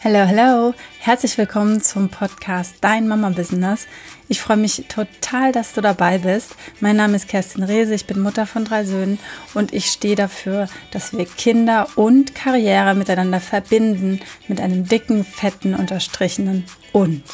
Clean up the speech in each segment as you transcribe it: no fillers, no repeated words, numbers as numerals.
Hello, hello! Herzlich willkommen zum Podcast Dein Mama Business. Ich freue mich total, dass du dabei bist. Mein Name ist Kerstin Rehse, ich bin Mutter von 3 Söhnen und ich stehe dafür, dass wir Kinder und Karriere miteinander verbinden mit einem dicken, fetten, unterstrichenen und.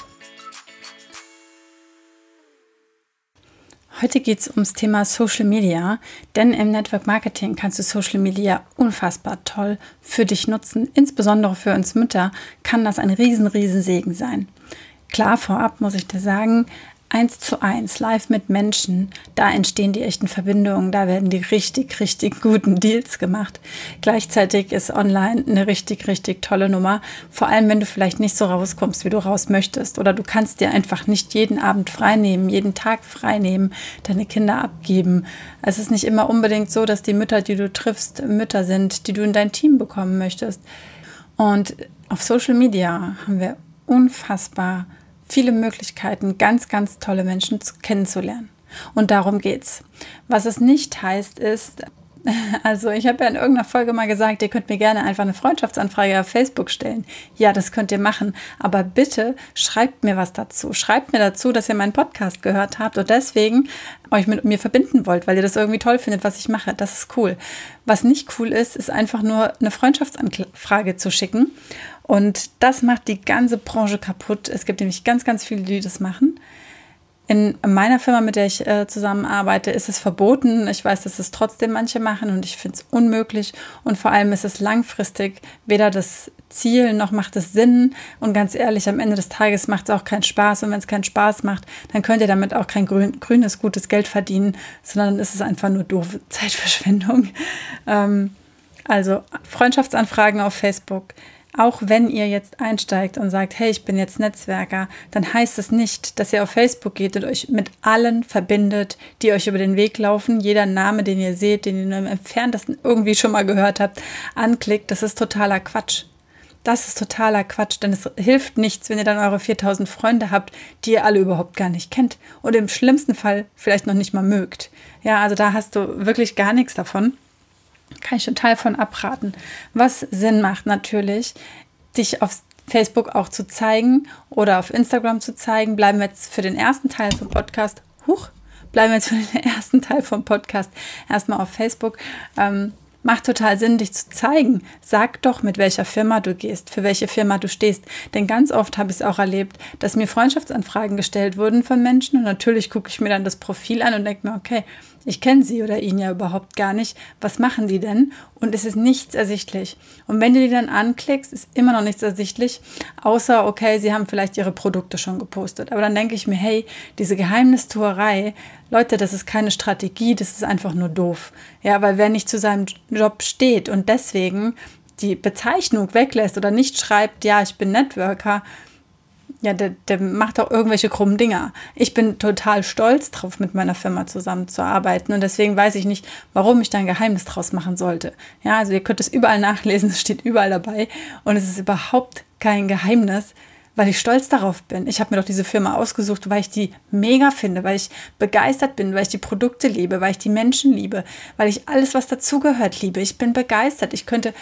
Heute geht es ums Thema Social Media, denn im Network Marketing kannst du Social Media unfassbar toll für dich nutzen. Insbesondere für uns Mütter kann das ein riesen Segen sein. Klar, vorab muss ich dir sagen, 1:1 live mit Menschen, da entstehen die echten Verbindungen, da werden die richtig guten Deals gemacht. Gleichzeitig ist online eine richtig tolle Nummer, vor allem wenn du vielleicht nicht so rauskommst, wie du raus möchtest, oder du kannst dir einfach nicht jeden Abend freinehmen, jeden Tag freinehmen, deine Kinder abgeben. Es ist nicht immer unbedingt so, dass die Mütter, die du triffst, Mütter sind, die du in dein Team bekommen möchtest. Und auf Social Media haben wir unfassbar viele Möglichkeiten, ganz tolle Menschen kennenzulernen. Und darum geht's. Was es nicht heißt, ist, also ich habe ja in irgendeiner Folge mal gesagt, ihr könnt mir gerne einfach eine Freundschaftsanfrage auf Facebook stellen. Ja, das könnt ihr machen. Aber bitte schreibt mir was dazu. Schreibt mir dazu, dass ihr meinen Podcast gehört habt und deswegen euch mit mir verbinden wollt, weil ihr das irgendwie toll findet, was ich mache. Das ist cool. Was nicht cool ist, ist einfach nur eine Freundschaftsanfrage zu schicken. Und das macht die ganze Branche kaputt. Es gibt nämlich ganz viele, die das machen. In meiner Firma, mit der ich zusammenarbeite, ist es verboten. Ich weiß, dass es trotzdem manche machen und ich finde es unmöglich. Und vor allem ist es langfristig weder das Ziel noch macht es Sinn. Und ganz ehrlich, am Ende des Tages macht es auch keinen Spaß. Und wenn es keinen Spaß macht, dann könnt ihr damit auch kein grünes, gutes Geld verdienen, sondern dann ist es einfach nur doofe Zeitverschwendung. Also Freundschaftsanfragen auf Facebook. Auch wenn ihr jetzt einsteigt und sagt, hey, ich bin jetzt Netzwerker, dann heißt es nicht, dass ihr auf Facebook geht und euch mit allen verbindet, die euch über den Weg laufen. Jeder Name, den ihr seht, den ihr nur im Entferntesten irgendwie schon mal gehört habt, anklickt. Das ist totaler Quatsch. Das ist totaler Quatsch, denn es hilft nichts, wenn ihr dann eure 4000 Freunde habt, die ihr alle überhaupt gar nicht kennt und im schlimmsten Fall vielleicht noch nicht mal mögt. Ja, also da hast du wirklich gar nichts davon. Kann ich total von abraten. Was Sinn macht natürlich, dich auf Facebook auch zu zeigen oder auf Instagram zu zeigen. Bleiben wir jetzt für den ersten Teil vom Podcast. Erstmal auf Facebook. Macht total Sinn, dich zu zeigen. Sag doch, mit welcher Firma du gehst, für welche Firma du stehst. Denn ganz oft habe ich es auch erlebt, dass mir Freundschaftsanfragen gestellt wurden von Menschen. Und natürlich gucke ich mir dann das Profil an und denke mir, okay, ich kenne sie oder ihn ja überhaupt gar nicht. Was machen die denn? Und es ist nichts ersichtlich. Und wenn du die dann anklickst, ist immer noch nichts ersichtlich, außer, okay, sie haben vielleicht ihre Produkte schon gepostet. Aber dann denke ich mir, hey, diese Geheimnistuerei, Leute, das ist keine Strategie, das ist einfach nur doof. Ja, weil wer nicht zu seinem Job steht und deswegen die Bezeichnung weglässt oder nicht schreibt, ja, ich bin Networker, ja, der macht auch irgendwelche krummen Dinger. Ich bin total stolz drauf, mit meiner Firma zusammenzuarbeiten und deswegen weiß ich nicht, warum ich da ein Geheimnis draus machen sollte. Ja, also ihr könnt es überall nachlesen, es steht überall dabei und es ist überhaupt kein Geheimnis, weil ich stolz darauf bin. Ich habe mir doch diese Firma ausgesucht, weil ich die mega finde, weil ich begeistert bin, weil ich die Produkte liebe, weil ich die Menschen liebe, weil ich alles, was dazugehört, liebe. Ich bin begeistert.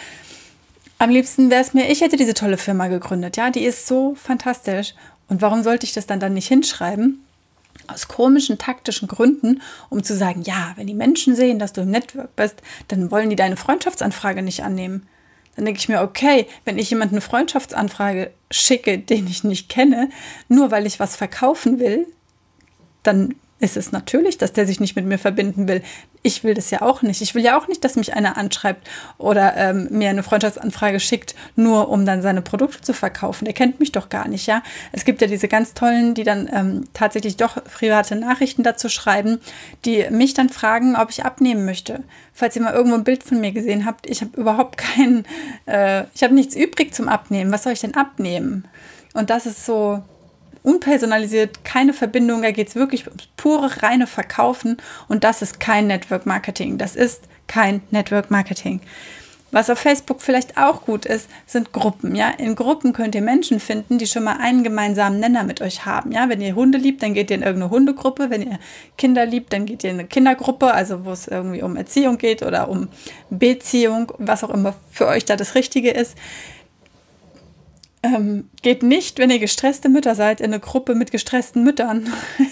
Am liebsten wäre es mir, ich hätte diese tolle Firma gegründet. Ja, die ist so fantastisch. Und warum sollte ich das dann nicht hinschreiben? Aus komischen, taktischen Gründen, um zu sagen, ja, wenn die Menschen sehen, dass du im Network bist, dann wollen die deine Freundschaftsanfrage nicht annehmen. Dann denke ich mir, okay, wenn ich jemandem eine Freundschaftsanfrage schicke, den ich nicht kenne, nur weil ich was verkaufen will, dann ist es natürlich, dass der sich nicht mit mir verbinden will. Ich will das ja auch nicht. Ich will ja auch nicht, dass mich einer anschreibt oder mir eine Freundschaftsanfrage schickt, nur um dann seine Produkte zu verkaufen. Der kennt mich doch gar nicht, ja. Es gibt ja diese ganz tollen, die dann tatsächlich doch private Nachrichten dazu schreiben, die mich dann fragen, ob ich abnehmen möchte. Falls ihr mal irgendwo ein Bild von mir gesehen habt, ich habe überhaupt ich habe nichts übrig zum Abnehmen. Was soll ich denn abnehmen? Und das ist so unpersonalisiert, keine Verbindung, da geht es wirklich ums pure, reine Verkaufen und das ist kein Network Marketing. Das ist kein Network Marketing. Was auf Facebook vielleicht auch gut ist, sind Gruppen. Ja? In Gruppen könnt ihr Menschen finden, die schon mal einen gemeinsamen Nenner mit euch haben. Ja? Wenn ihr Hunde liebt, dann geht ihr in irgendeine Hundegruppe. Wenn ihr Kinder liebt, dann geht ihr in eine Kindergruppe, also wo es irgendwie um Erziehung geht oder um Beziehung, was auch immer für euch da das Richtige ist. Geht nicht, wenn ihr gestresste Mütter seid, in eine Gruppe mit gestressten Müttern.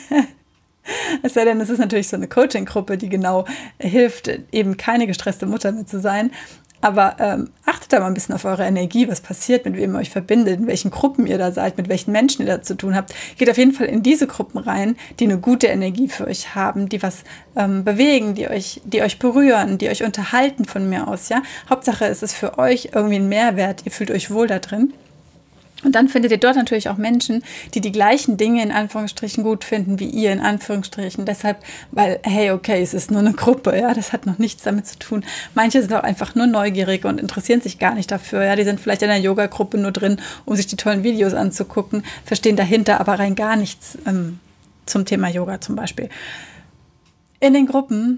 Es sei denn, es ist natürlich so eine Coaching-Gruppe, die genau hilft, eben keine gestresste Mutter mehr zu sein. Aber achtet da mal ein bisschen auf eure Energie, was passiert, mit wem ihr euch verbindet, in welchen Gruppen ihr da seid, mit welchen Menschen ihr da zu tun habt. Geht auf jeden Fall in diese Gruppen rein, die eine gute Energie für euch haben, die was bewegen, die euch berühren, die euch unterhalten von mir aus. Ja? Hauptsache, es ist für euch irgendwie ein Mehrwert, ihr fühlt euch wohl da drin. Und dann findet ihr dort natürlich auch Menschen, die die gleichen Dinge in Anführungsstrichen gut finden wie ihr in Anführungsstrichen. Deshalb, weil, hey, okay, es ist nur eine Gruppe, ja, das hat noch nichts damit zu tun. Manche sind auch einfach nur neugierig und interessieren sich gar nicht dafür, ja, die sind vielleicht in einer Yoga-Gruppe nur drin, um sich die tollen Videos anzugucken, verstehen dahinter aber rein gar nichts zum Thema Yoga zum Beispiel. In den Gruppen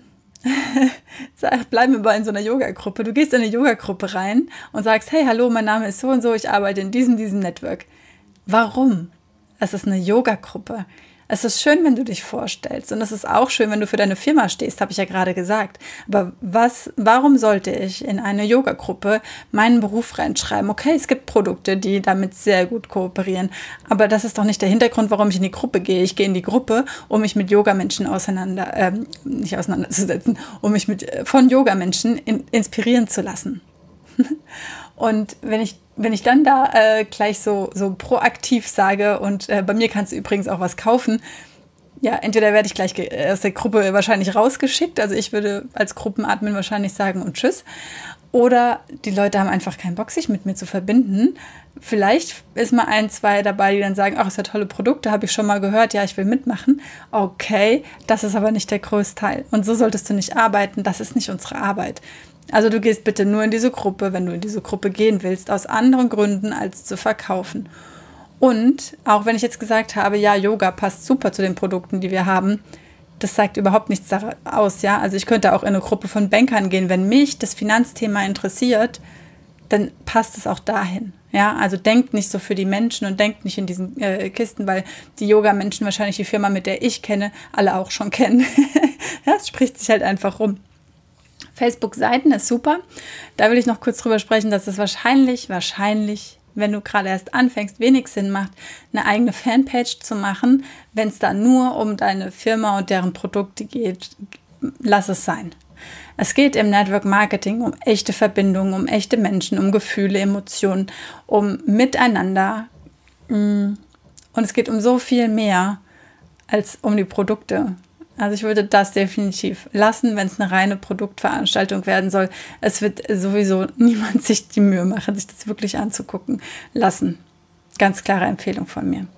bleiben wir mal in so einer Yoga-Gruppe. Du gehst in eine Yoga-Gruppe rein und sagst, hey, hallo, mein Name ist so und so, ich arbeite in diesem Network. Warum? Es ist eine Yoga-Gruppe. Es ist schön, wenn du dich vorstellst und es ist auch schön, wenn du für deine Firma stehst, habe ich ja gerade gesagt. Aber warum sollte ich in eine Yoga-Gruppe meinen Beruf reinschreiben? Okay, es gibt Produkte, die damit sehr gut kooperieren, aber das ist doch nicht der Hintergrund, warum ich in die Gruppe gehe. Ich gehe in die Gruppe, um mich mit Yogamenschen nicht auseinanderzusetzen, um mich von Yogamenschen inspirieren zu lassen. Und wenn ich dann da gleich so proaktiv sage und bei mir kannst du übrigens auch was kaufen, ja, entweder werde ich gleich aus der Gruppe wahrscheinlich rausgeschickt, also ich würde als Gruppenadmin wahrscheinlich sagen und tschüss, oder die Leute haben einfach keinen Bock, sich mit mir zu verbinden. Vielleicht ist mal 1, 2 dabei, die dann sagen, ach, ist ja tolle Produkte, habe ich schon mal gehört, ja, ich will mitmachen. Okay, das ist aber nicht der Großteil. Und so solltest du nicht arbeiten, das ist nicht unsere Arbeit. Also du gehst bitte nur in diese Gruppe, wenn du in diese Gruppe gehen willst, aus anderen Gründen als zu verkaufen. Und auch wenn ich jetzt gesagt habe, ja, Yoga passt super zu den Produkten, die wir haben, das sagt überhaupt nichts aus, ja. Also ich könnte auch in eine Gruppe von Bankern gehen. Wenn mich das Finanzthema interessiert, dann passt es auch dahin. Ja, also denkt nicht so für die Menschen und denkt nicht in diesen Kisten, weil die Yoga-Menschen wahrscheinlich die Firma, mit der ich kenne, alle auch schon kennen. Ja, es spricht sich halt einfach rum. Facebook-Seiten ist super. Da will ich noch kurz drüber sprechen, dass es wahrscheinlich, wenn du gerade erst anfängst, wenig Sinn macht, eine eigene Fanpage zu machen. Wenn es da nur um deine Firma und deren Produkte geht, lass es sein. Es geht im Network Marketing um echte Verbindungen, um echte Menschen, um Gefühle, Emotionen, um Miteinander. Und es geht um so viel mehr als um die Produkte. Also ich würde das definitiv lassen, wenn es eine reine Produktveranstaltung werden soll. Es wird sowieso niemand sich die Mühe machen, sich das wirklich anzugucken. Lassen. Ganz klare Empfehlung von mir.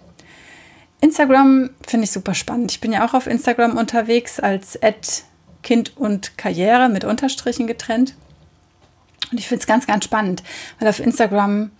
Instagram finde ich super spannend. Ich bin ja auch auf Instagram unterwegs als @Kind und Karriere mit Unterstrichen getrennt. Und ich finde es ganz, ganz spannend, weil auf Instagram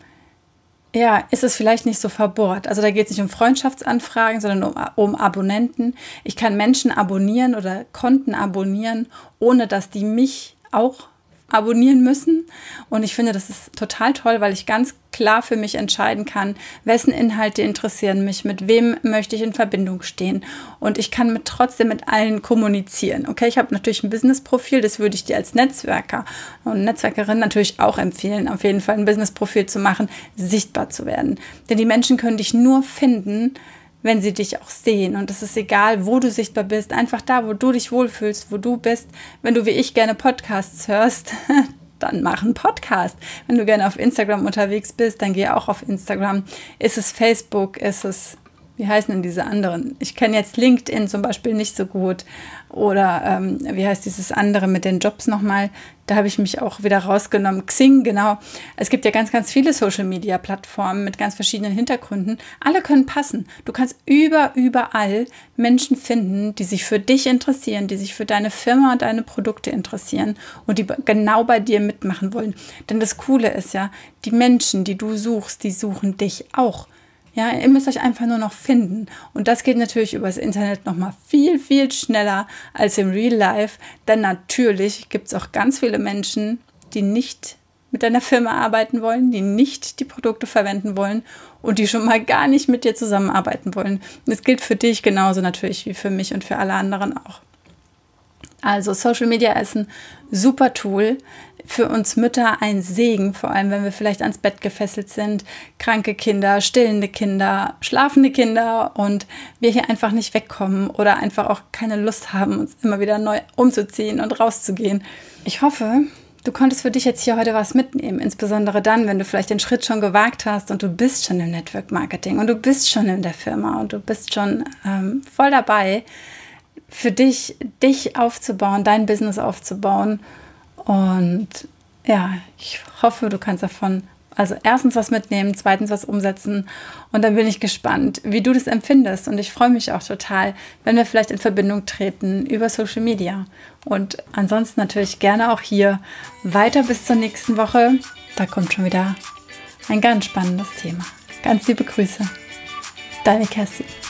ist es vielleicht nicht so verbohrt. Also da geht es nicht um Freundschaftsanfragen, sondern um Abonnenten. Ich kann Menschen abonnieren oder Konten abonnieren, ohne dass die mich auch abonnieren müssen. Und ich finde, das ist total toll, weil ich ganz klar für mich entscheiden kann, wessen Inhalte interessieren mich, mit wem möchte ich in Verbindung stehen. Und ich kann trotzdem mit allen kommunizieren. Okay, ich habe natürlich ein Business-Profil, das würde ich dir als Netzwerker und Netzwerkerin natürlich auch empfehlen, auf jeden Fall ein Business-Profil zu machen, sichtbar zu werden. Denn die Menschen können dich nur finden, wenn sie dich auch sehen. Und es ist egal, wo du sichtbar bist, einfach da, wo du dich wohlfühlst, wo du bist. Wenn du wie ich gerne Podcasts hörst, dann mach einen Podcast. Wenn du gerne auf Instagram unterwegs bist, dann geh auch auf Instagram. Ist es Facebook, ist es, wie heißen denn diese anderen? Ich kenne jetzt LinkedIn zum Beispiel nicht so gut. Oder wie heißt dieses andere mit den Jobs nochmal? Da habe ich mich auch wieder rausgenommen. Xing, genau. Es gibt ja ganz, ganz viele Social-Media-Plattformen mit ganz verschiedenen Hintergründen. Alle können passen. Du kannst überall Menschen finden, die sich für dich interessieren, die sich für deine Firma und deine Produkte interessieren und die genau bei dir mitmachen wollen. Denn das Coole ist ja, die Menschen, die du suchst, die suchen dich auch. Ja, ihr müsst euch einfach nur noch finden. Und das geht natürlich über das Internet nochmal viel, viel schneller als im Real Life. Denn natürlich gibt es auch ganz viele Menschen, die nicht mit deiner Firma arbeiten wollen, die nicht die Produkte verwenden wollen und die schon mal gar nicht mit dir zusammenarbeiten wollen. Und das gilt für dich genauso natürlich wie für mich und für alle anderen auch. Also Social Media ist ein super Tool. für uns Mütter ein Segen, vor allem wenn wir vielleicht ans Bett gefesselt sind, kranke Kinder, stillende Kinder, schlafende Kinder und wir hier einfach nicht wegkommen oder einfach auch keine Lust haben, uns immer wieder neu umzuziehen und rauszugehen. Ich hoffe, du konntest für dich jetzt hier heute was mitnehmen, insbesondere dann, wenn du vielleicht den Schritt schon gewagt hast und du bist schon im Network Marketing und du bist schon in der Firma und du bist schon voll dabei, für dich aufzubauen, dein Business aufzubauen. Und ja, ich hoffe, du kannst davon also erstens was mitnehmen, zweitens was umsetzen und dann bin ich gespannt, wie du das empfindest und ich freue mich auch total, wenn wir vielleicht in Verbindung treten über Social Media und ansonsten natürlich gerne auch hier weiter bis zur nächsten Woche. Da kommt schon wieder ein ganz spannendes Thema. Ganz liebe Grüße. Deine Kerstin.